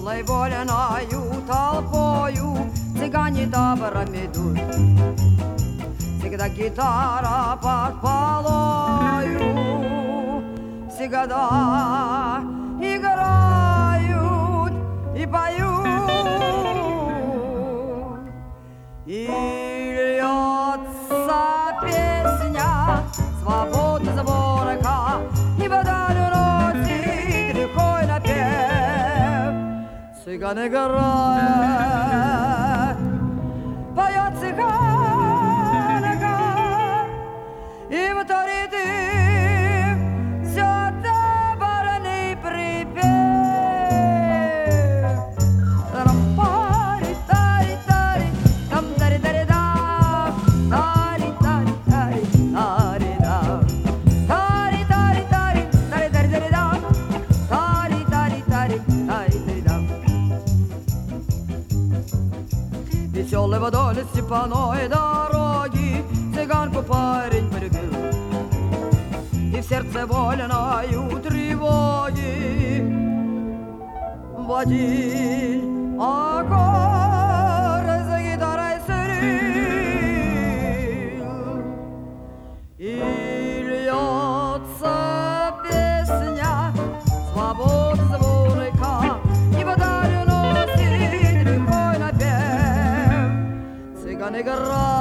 веселой вольною толпою цыгане таборами идут. Всегда гитара под полою, всегда играют и поют. И льется песня свободы звонка, и вдаль уносит рекой напев. Цыган играет, поет цыганка, и вторит им все таборный припев. Тари-тари-тари, там тари-тари-да, тари-тари-тари-тари-да, тари-тари-тари, тари-тари-тари-да, тари-тари-тари-тари-да. Веселый вдоль степаной дороги цыганку парень полюбил, и в сердце вольною тревоги водил аккорд за гитарой срил. И льется песня свободы звонка, и вдаль уносит рекой напев. Цыган играет,